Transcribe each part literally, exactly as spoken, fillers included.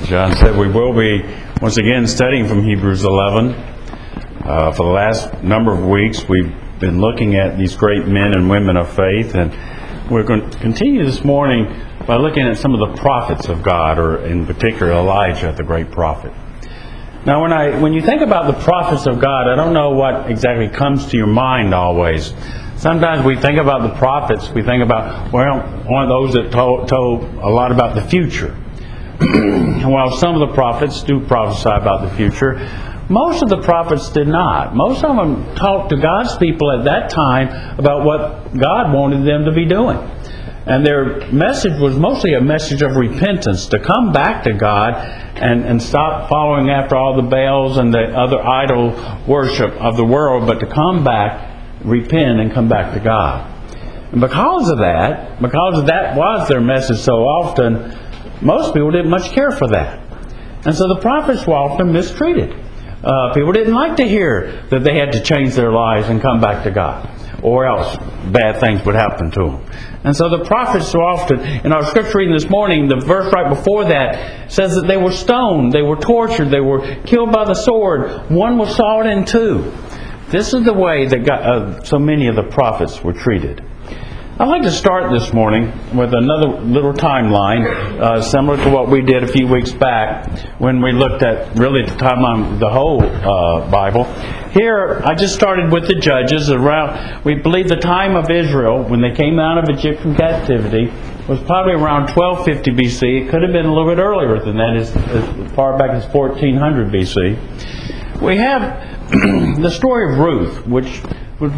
John said, we will be once again studying from Hebrews eleven. Uh, for the last number of weeks, we've been looking at these great men and women of faith, and we're going to continue this morning by looking at some of the prophets of God, or in particular Elijah, the great prophet. Now, when I when you think about the prophets of God, I don't know what exactly comes to your mind always. Sometimes we think about the prophets, we think about, well, one of those that told, told a lot about the future. While some of the prophets do prophesy about the future, most of the prophets did not. Most of them talked to God's people at that time about what God wanted them to be doing. And their message was mostly a message of repentance, to come back to God and, and stop following after all the Baals and the other idol worship of the world, but to come back, repent, and come back to God. And because of that, because that was their message so often, most people didn't much care for that. And so the prophets were often mistreated. Uh, people didn't like to hear that they had to change their lives and come back to God, or else bad things would happen to them. And so the prophets so often, in our scripture reading this morning, the verse right before that says that they were stoned, they were tortured, they were killed by the sword. One was sawed in two. This is the way that God, uh, so many of the prophets were treated. I'd like to start this morning with another little timeline, uh, similar to what we did a few weeks back when we looked at really the timeline of the whole uh, Bible. Here, I just started with the Judges. Around, we believe the time of Israel, when they came out of Egyptian captivity, was probably around twelve fifty B C. It could have been a little bit earlier than that, as, as far back as fourteen hundred B C. We have the story of Ruth, which was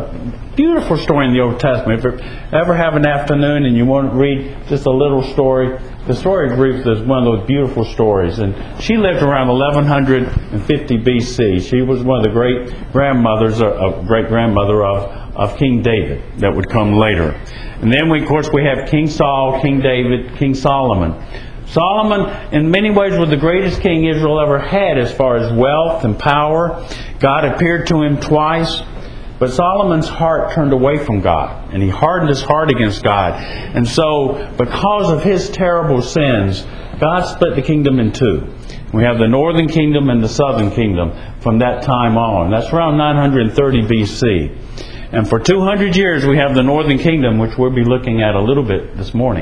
a beautiful story in the Old Testament. If you ever have an afternoon and you want to read just a little story, the story of Ruth is one of those beautiful stories. And she lived around eleven fifty B C. She was one of the great grandmothers, a great grandmother of, of King David that would come later. And then, we, of course, we have King Saul, King David, King Solomon. Solomon, in many ways, was the greatest king Israel ever had as far as wealth and power. God appeared to him twice. But Solomon's heart turned away from God, and he hardened his heart against God. And so, because of his terrible sins, God split the kingdom in two. We have the northern kingdom and the southern kingdom from that time on. That's around nine hundred thirty B C. And for two hundred years, we have the northern kingdom, which we'll be looking at a little bit this morning.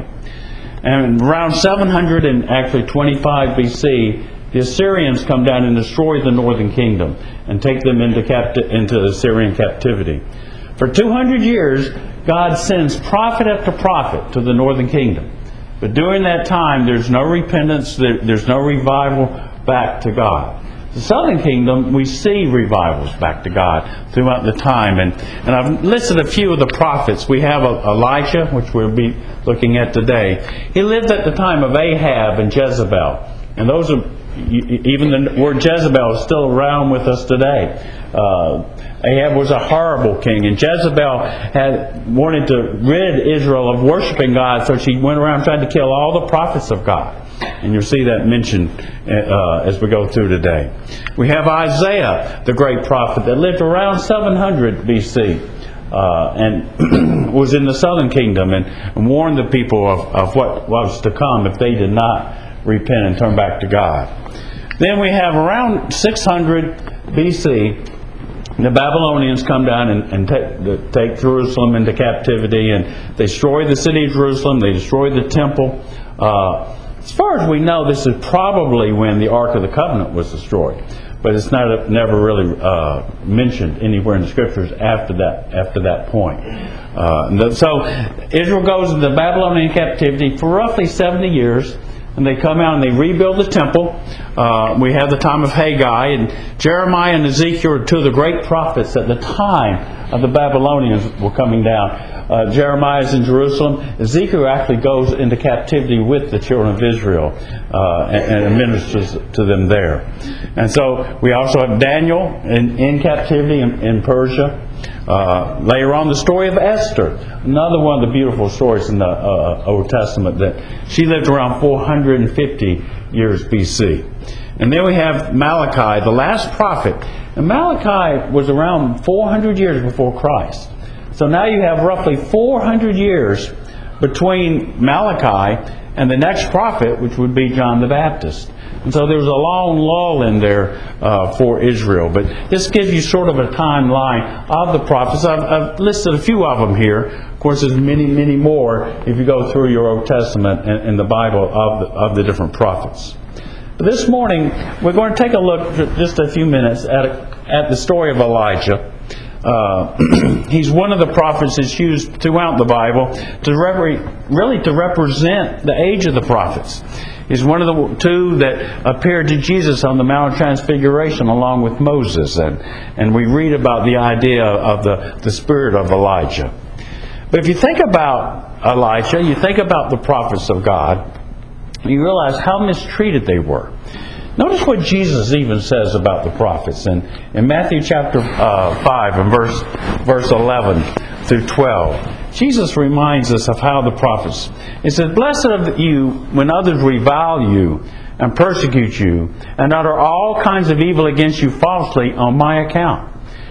And around seven hundred twenty-five B C, the Assyrians come down and destroy the northern kingdom and take them into, capti- into Assyrian captivity. For two hundred years, God sends prophet after prophet to the northern kingdom. But during that time, there's no repentance, there, there's no revival back to God. The southern kingdom, we see revivals back to God throughout the time. And, and I've listed a few of the prophets. We have Elijah, which we'll be looking at today. He lived at the time of Ahab and Jezebel. And those are, even the word Jezebel is still around with us today. Uh, Ahab was a horrible king, and Jezebel had wanted to rid Israel of worshiping God, so she went around trying to kill all the prophets of God. And you'll see that mentioned uh, as we go through today. We have Isaiah, the great prophet, that lived around seven hundred B C. Uh, and was in the southern kingdom and, and warned the people of, of what was to come if they did not repent and turn back to God. Then we have around six hundred B C, the Babylonians come down and, and take, take Jerusalem into captivity, and they destroy the city of Jerusalem, they destroy the temple. Uh, as far as we know, this is probably when the Ark of the Covenant was destroyed. But it's not never really uh, mentioned anywhere in the Scriptures after that after that point. Uh, so Israel goes into Babylonian captivity for roughly seventy years. And they come out and they rebuild the temple. Uh, we have the time of Haggai, and Jeremiah and Ezekiel are two of the great prophets at the time of the Babylonians were coming down. Uh, Jeremiah is in Jerusalem. Ezekiel actually goes into captivity with the children of Israel uh, and, and ministers to them there. And so we also have Daniel in, in captivity in, in Persia. Uh, later on, the story of Esther, another one of the beautiful stories in the uh, Old Testament, that she lived around four hundred fifty years B C. And then we have Malachi, the last prophet. And Malachi was around four hundred years before Christ. So now you have roughly four hundred years between Malachi and the next prophet, which would be John the Baptist. And so there was a long lull in there uh, for Israel. But this gives you sort of a timeline of the prophets. I've, I've listed a few of them here. Of course, there's many, many more if you go through your Old Testament and, and the Bible of the, of the different prophets. But this morning, we're going to take a look for just a few minutes at, a, at the story of Elijah. Uh, he's one of the prophets that's used throughout the Bible to repre- really to represent the age of the prophets. He's one of the two that appeared to Jesus on the Mount of Transfiguration along with Moses. And, and we read about the idea of the, the spirit of Elijah. But if you think about Elijah, you think about the prophets of God, you realize how mistreated they were. Notice what Jesus even says about the prophets in, in Matthew chapter uh, five and verse, verse eleven through twelve. Jesus reminds us of how the prophets... He says, "Blessed are you when others revile you and persecute you and utter all kinds of evil against you falsely on my account.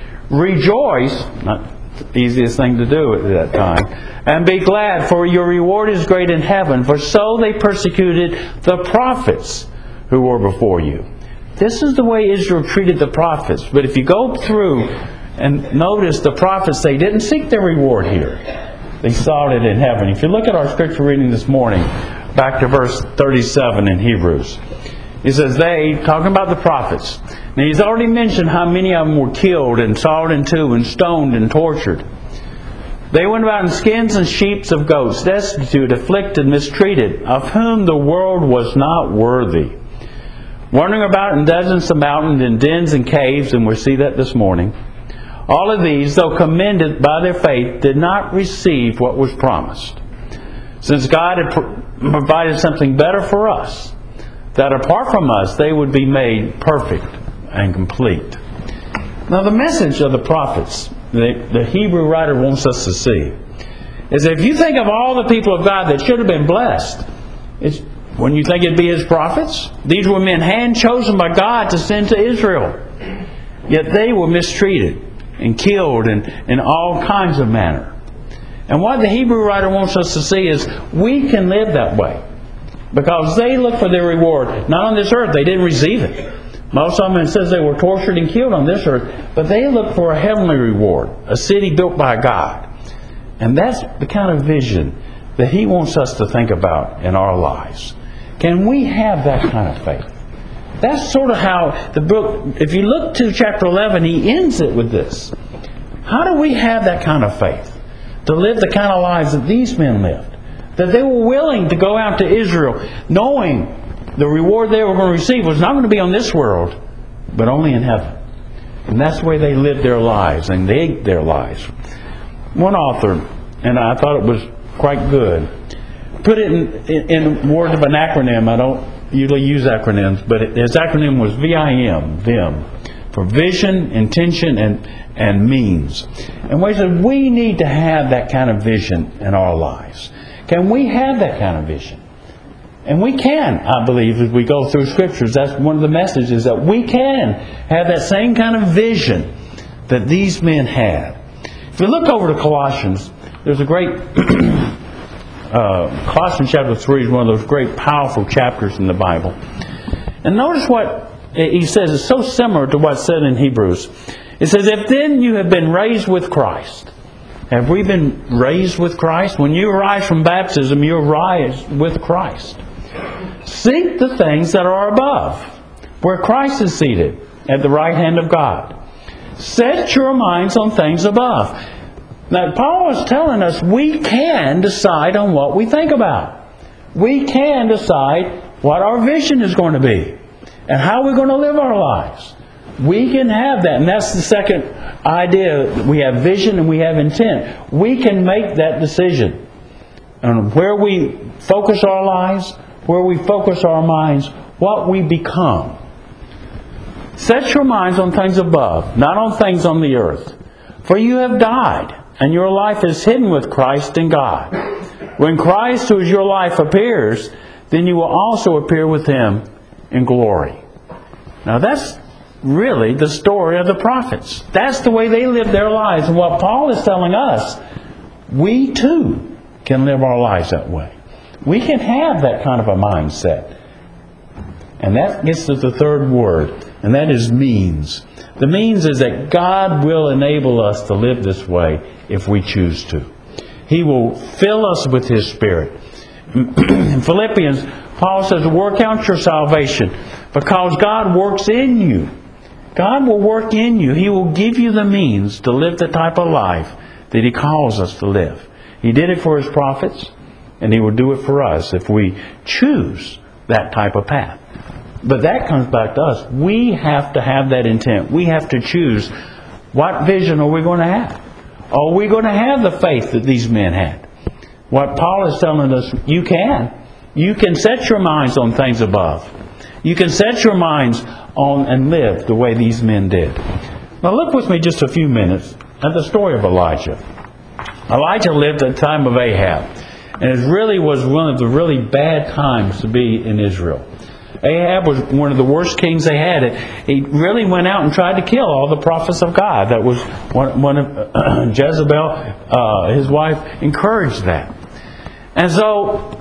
Rejoice," not the easiest thing to do at that time, "and be glad, for your reward is great in heaven, for so they persecuted the prophets who were before you." This is the way Israel treated the prophets. But if you go through and notice the prophets, they didn't seek their reward here. They sought it in heaven. If you look at our scripture reading this morning, back to verse thirty-seven in Hebrews, it says, they, talking about the prophets. Now he's already mentioned how many of them were killed and sawed in two and stoned and tortured. "They went about in skins and sheep of goats, destitute, afflicted, mistreated, of whom the world was not worthy. Wandering about in deserts and mountains, in dens and caves," and we'll see that this morning. "All of these, though commended by their faith, did not receive what was promised, since God had provided something better for us, that apart from us they would be made perfect and complete." Now the message of the prophets, the, the Hebrew writer wants us to see, is if you think of all the people of God that should have been blessed, it's, wouldn't you think it'd be His prophets? These were men hand-chosen by God to send to Israel. Yet they were mistreated and killed in, in all kinds of manner. And what the Hebrew writer wants us to see is we can live that way. Because they look for their reward. Not on this earth, they didn't receive it. Most of them, it says they were tortured and killed on this earth. But they look for a heavenly reward. A city built by God. And that's the kind of vision that He wants us to think about in our lives. Can we have that kind of faith? That's sort of how the book, if you look to chapter eleven, he ends it with this. How do we have that kind of faith? To live the kind of lives that these men lived. That they were willing to go out to Israel, knowing the reward they were going to receive was not going to be on this world, but only in heaven. And that's the way they lived their lives, and they ate their lives. One author, and I thought it was quite good, put it in, in, in words of an acronym. I don't usually use acronyms, but it, his acronym was V I M, V I M, for vision, intention, and, and means. And we said we need to have that kind of vision in our lives. Can we have that kind of vision? And we can, I believe, as we go through Scriptures. That's one of the messages, that we can have that same kind of vision that these men had. If we look over to Colossians, there's a great... Uh, Colossians chapter three is one of those great powerful chapters in the Bible. And notice what he says. It's so similar to what's said in Hebrews. It says, "If then you have been raised with Christ." Have we been raised with Christ? When you arise from baptism, you arise with Christ. "Seek the things that are above, where Christ is seated at the right hand of God. Set your minds on things above." Now, Paul is telling us we can decide on what we think about. We can decide what our vision is going to be and how we're going to live our lives. We can have that. And that's the second idea. We have vision and we have intent. We can make that decision on where we focus our lives, where we focus our minds, what we become. "Set your minds on things above, not on things on the earth. For you have died, and your life is hidden with Christ in God. When Christ, who is your life, appears, then you will also appear with Him in glory." Now that's really the story of the prophets. That's the way they lived their lives. And what Paul is telling us, we too can live our lives that way. We can have that kind of a mindset. And that gets to the third word, and that is means. The means is that God will enable us to live this way if we choose to. He will fill us with His Spirit. In Philippians, Paul says, work out your salvation because God works in you. God will work in you. He will give you the means to live the type of life that He calls us to live. He did it for His prophets, and He will do it for us if we choose that type of path. But that comes back to us. We have to have that intent. We have to choose what vision are we going to have. Are we going to have the faith that these men had? What Paul is telling us, you can. You can set your minds on things above. You can set your minds on and live the way these men did. Now look with me just a few minutes at the story of Elijah. Elijah lived at the time of Ahab. And it really was one of the really bad times to be in Israel. Ahab was one of the worst kings they had. He really went out and tried to kill all the prophets of God. That was one, one of uh, Jezebel, uh, his wife, encouraged that. And so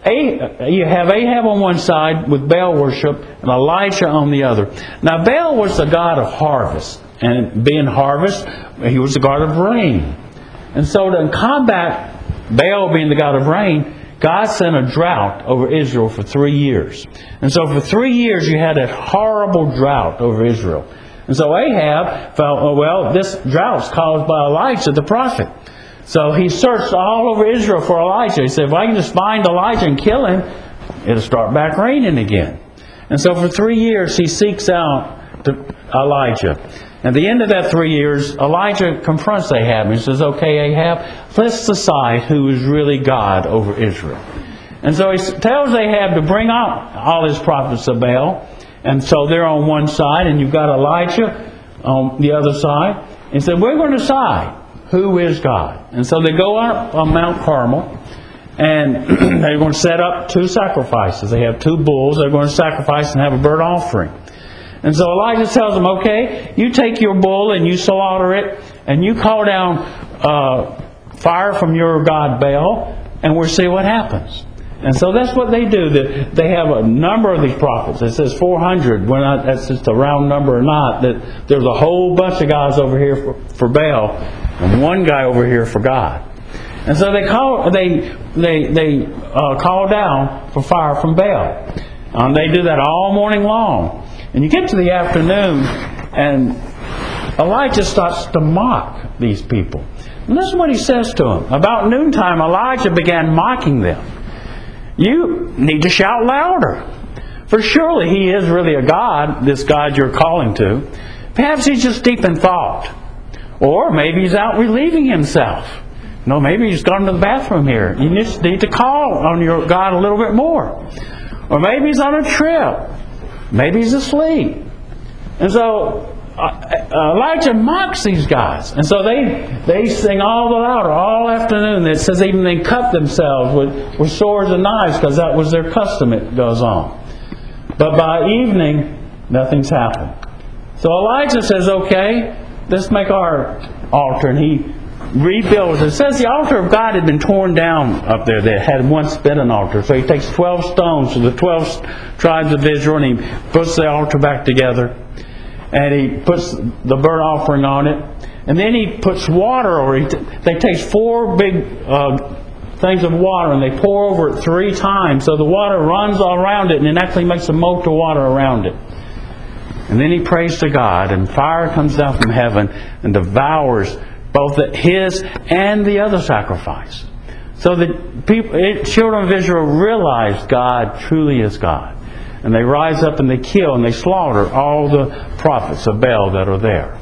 you have Ahab on one side with Baal worship and Elijah on the other. Now Baal was the god of harvest. And being harvest, he was the god of rain. And so to combat Baal being the god of rain, God sent a drought over Israel for three years. And so for three years you had a horrible drought over Israel. And so Ahab felt, oh, well, this drought's caused by Elijah the prophet. So he searched all over Israel for Elijah. He said, if I can just find Elijah and kill him, it'll start back raining again. And so for three years he seeks out Elijah. At the end of that three years, Elijah confronts Ahab and says, okay, Ahab, let's decide who is really God over Israel. And so he tells Ahab to bring out all his prophets of Baal. And so they're on one side, and you've got Elijah on the other side. And said, we're going to decide who is God. And so they go up on Mount Carmel, and they're going to set up two sacrifices. They have two bulls they're going to sacrifice and have a burnt offering. And so Elijah tells them, okay, you take your bull and you slaughter it, and you call down uh, fire from your god Baal, and we'll see what happens. And so that's what they do. They have a number of these prophets. It says four hundred. Well, not, that's just a round number or not. That there's a whole bunch of guys over here for, for Baal, and one guy over here for God. And so they call they they they uh, call down for fire from Baal. And they do that all morning long. And you get to the afternoon, and Elijah starts to mock these people. And this is what he says to them. About noontime, Elijah began mocking them. You need to shout louder. For surely he is really a God, this God you're calling to. Perhaps he's just deep in thought. Or maybe he's out relieving himself. No, maybe he's gone to the bathroom here. You just need to call on your God a little bit more. Or maybe he's on a trip. Maybe he's asleep. And so uh, Elijah mocks these guys. And so they they sing all the louder all afternoon. It says even they cut themselves with, with swords and knives because that was their custom. It goes on. But by evening, nothing's happened. So Elijah says, okay, let's make our altar. And he rebuilds. It says the altar of God had been torn down up there. They had once been an altar. So he takes twelve stones to the twelve tribes of Israel, and he puts the altar back together. And he puts the burnt offering on it. And then he puts water over it. They take four big uh, things of water, and they pour over it three times. So the water runs all around it, and it actually makes a moat of water around it. And then he prays to God, and fire comes down from heaven and devours both his and the other sacrifice. So the people, children of Israel realize God truly is God. And they rise up and they kill and they slaughter all the prophets of Baal that are there.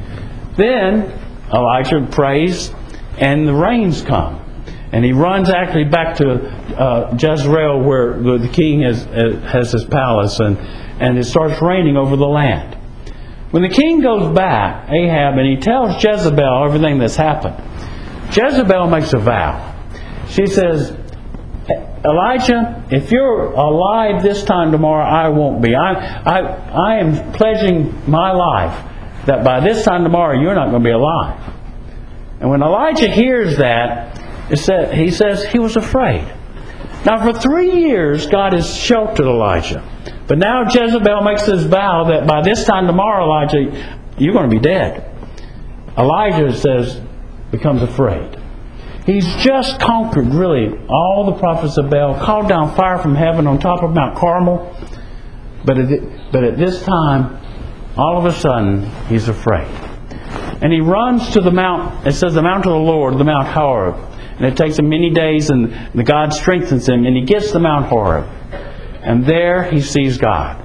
Then Elijah prays and the rains come. And he runs actually back to uh, Jezreel where the king has, has his palace, and, and it starts raining over the land. When the king goes back, Ahab, and he tells Jezebel everything that's happened, Jezebel makes a vow. She says, Elijah, if you're alive this time tomorrow, I won't be. I, I, I am pledging my life that by this time tomorrow, you're not going to be alive. And when Elijah hears that, it said, he says he was afraid. Now for three years, God has sheltered Elijah. But now Jezebel makes this vow that by this time tomorrow, Elijah, you're going to be dead. Elijah says, becomes afraid. He's just conquered, really, all the prophets of Baal, called down fire from heaven on top of Mount Carmel. But at, but at this time, all of a sudden, he's afraid. And he runs to the mount, it says the mount of the Lord, the Mount Horeb. And it takes him many days, and the God strengthens him, and he gets to Mount Horeb. And there he sees God.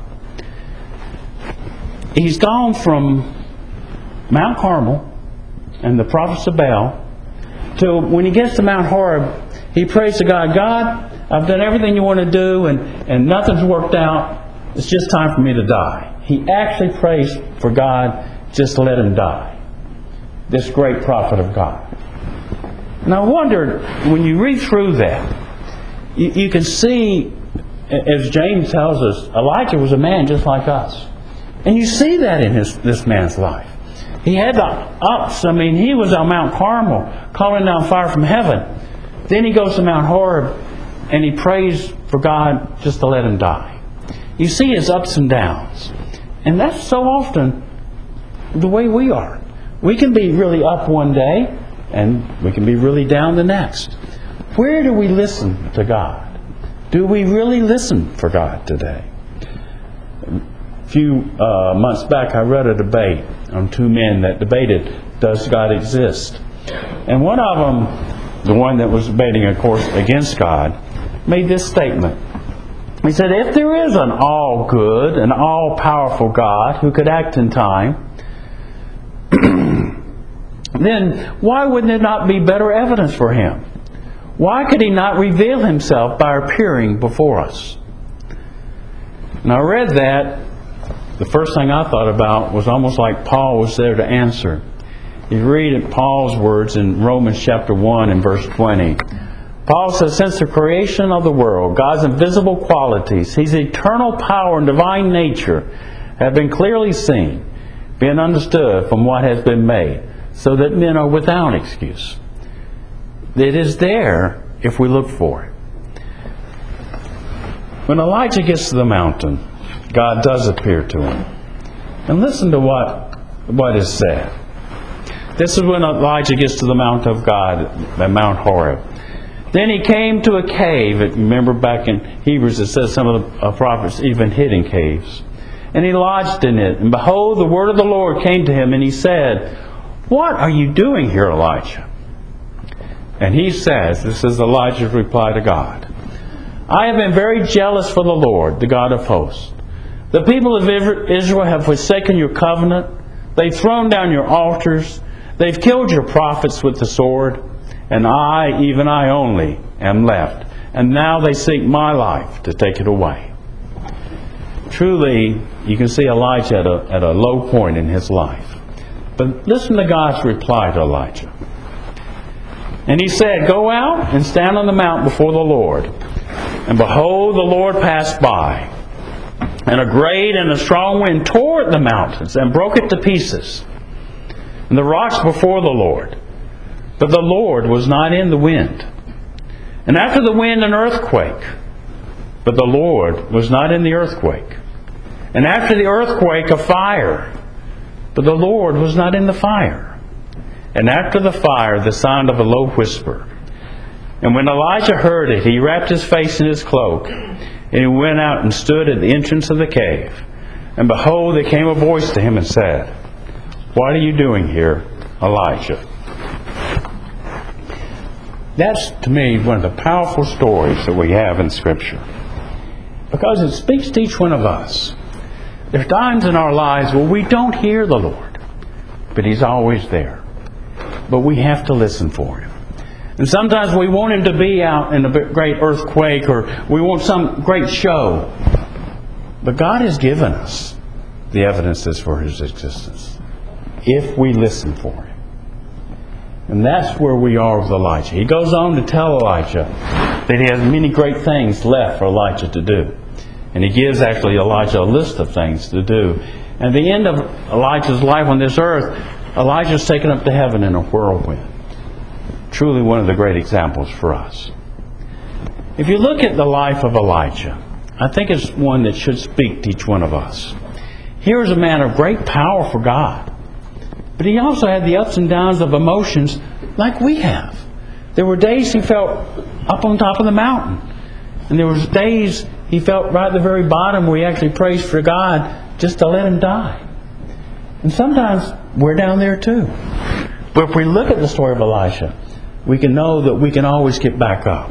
He's gone from Mount Carmel and the prophets of Baal to when he gets to Mount Horeb, he prays to God, God, I've done everything you want to do, and, and nothing's worked out. It's just time for me to die. He actually prays for God just to let him die. This great prophet of God. And I wondered, when you read through that, you, you can see, as James tells us, Elijah was a man just like us. And you see that in his, this man's life. He had the ups. I mean, he was on Mount Carmel, calling down fire from heaven. Then he goes to Mount Horeb, and he prays for God just to let him die. You see his ups and downs. And that's so often the way we are. We can be really up one day, and we can be really down the next. Where do we listen to God? Do we really listen for God today? A few uh, months back, I read a debate on two men that debated, does God exist? And one of them, the one that was debating, of course, against God, made this statement. He said, if there is an all-good and all-powerful God who could act in time, then why wouldn't it not be better evidence for Him? Why could He not reveal Himself by appearing before us? And I read that. The first thing I thought about was almost like Paul was there to answer. You read Paul's words in Romans chapter one and verse twenty. Paul says, since the creation of the world, God's invisible qualities, His eternal power and divine nature have been clearly seen, being understood from what has been made, so that men are without excuse. It is there if we look for it. When Elijah gets to the mountain, God does appear to him. And listen to what, what is said. This is when Elijah gets to the Mount of God, at Mount Horeb. Then he came to a cave. Remember back in Hebrews it says some of the prophets even hid in caves. And he lodged in it. And behold, the word of the Lord came to him, and he said, what are you doing here, Elijah? And he says, this is Elijah's reply to God, I have been very jealous for the Lord, the God of hosts. The people of Israel have forsaken your covenant. They've thrown down your altars. They've killed your prophets with the sword. And I, even I only, am left. And now they seek my life to take it away. Truly, you can see Elijah at a, at a low point in his life. But listen to God's reply to Elijah. And he said, go out and stand on the mount before the Lord. And behold, the Lord passed by. And a great and a strong wind tore at the mountains and broke it to pieces. And the rocks before the Lord. But the Lord was not in the wind. And after the wind, an earthquake. But the Lord was not in the earthquake. And after the earthquake, a fire. But the Lord was not in the fire. And after the fire, the sound of a low whisper. And when Elijah heard it, he wrapped his face in his cloak. And he went out and stood at the entrance of the cave. And behold, there came a voice to him and said, what are you doing here, Elijah? That's, to me, one of the powerful stories that we have in Scripture. Because it speaks to each one of us. There are times in our lives where we don't hear the Lord, but He's always there. But we have to listen for Him. And sometimes we want Him to be out in a great earthquake, or we want some great show. But God has given us the evidences for His existence, if we listen for Him. And that's where we are with Elijah. He goes on to tell Elijah that he has many great things left for Elijah to do. And he gives actually Elijah a list of things to do. And at the end of Elijah's life on this earth, Elijah's taken up to heaven in a whirlwind. Truly one of the great examples for us. If you look at the life of Elijah, I think it's one that should speak to each one of us. Here is a man of great power for God. But he also had the ups and downs of emotions like we have. There were days he felt up on top of the mountain. And there was days he felt right at the very bottom where he actually prays for God just to let him die. And sometimes we're down there too. But if we look at the story of Elijah, we can know that we can always get back up.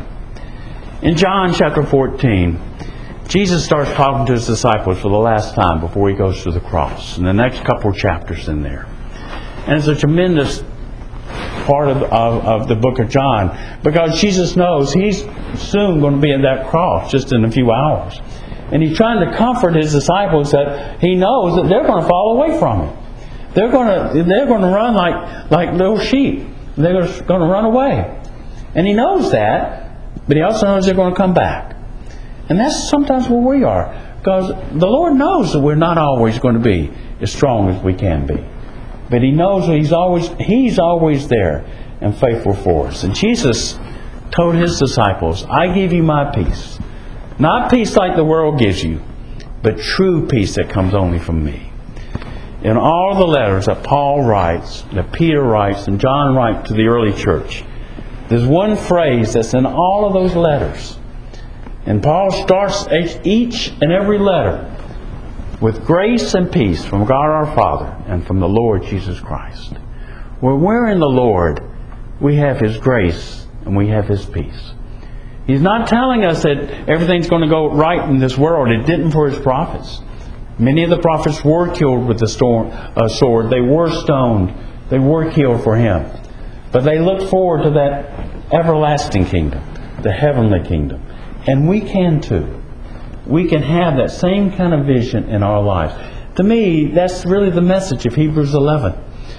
In John chapter fourteen, Jesus starts talking to His disciples for the last time before He goes to the cross. And the next couple of chapters in there. And it's a tremendous part of, of, of the book of John, because Jesus knows He's soon going to be at that cross just in a few hours. And He's trying to comfort His disciples that He knows that they're going to fall away from Him. They're going to they're going to run like, like little sheep. They're going to run away. And He knows that, but He also knows they're going to come back. And that's sometimes where we are, because the Lord knows that we're not always going to be as strong as we can be. But He knows that He's always He's always there and faithful for us. And Jesus told His disciples, I give you my peace. Not peace like the world gives you, but true peace that comes only from me. In all the letters that Paul writes, that Peter writes, and John writes to the early church, there's one phrase that's in all of those letters. And Paul starts each and every letter with grace and peace from God our Father and from the Lord Jesus Christ. When we're in the Lord, we have His grace and we have His peace. He's not telling us that everything's going to go right in this world. It didn't for His prophets. Many of the prophets were killed with the storm, uh, sword. They were stoned. They were killed for Him. But they looked forward to that everlasting kingdom, the heavenly kingdom. And we can too. We can have that same kind of vision in our lives. To me, that's really the message of Hebrews eleven.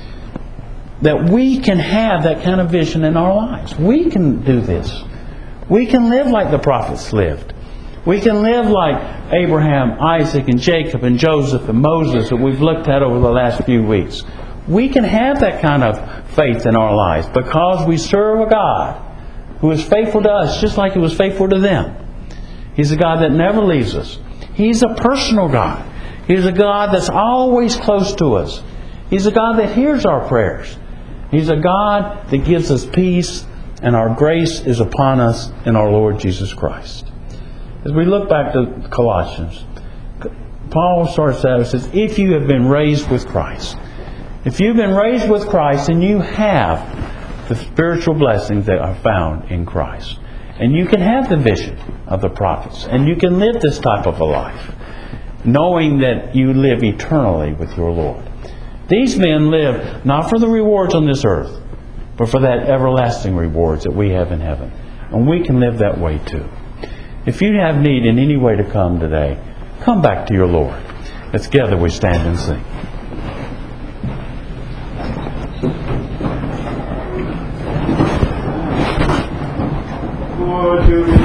That we can have that kind of vision in our lives. We can do this. We can live like the prophets lived. We can live like Abraham, Isaac, and Jacob, and Joseph, and Moses that we've looked at over the last few weeks. We can have that kind of faith in our lives because we serve a God who is faithful to us just like He was faithful to them. He's a God that never leaves us. He's a personal God. He's a God that's always close to us. He's a God that hears our prayers. He's a God that gives us peace, and our grace is upon us in our Lord Jesus Christ. As we look back to Colossians, Paul starts out and says, if you have been raised with Christ, if you've been raised with Christ, then you have the spiritual blessings that are found in Christ. And you can have the vision of the prophets. And you can live this type of a life, knowing that you live eternally with your Lord. These men live not for the rewards on this earth, but for that everlasting rewards that we have in heaven. And we can live that way too. If you have need in any way to come today, come back to your Lord. Let's together we stand and sing. To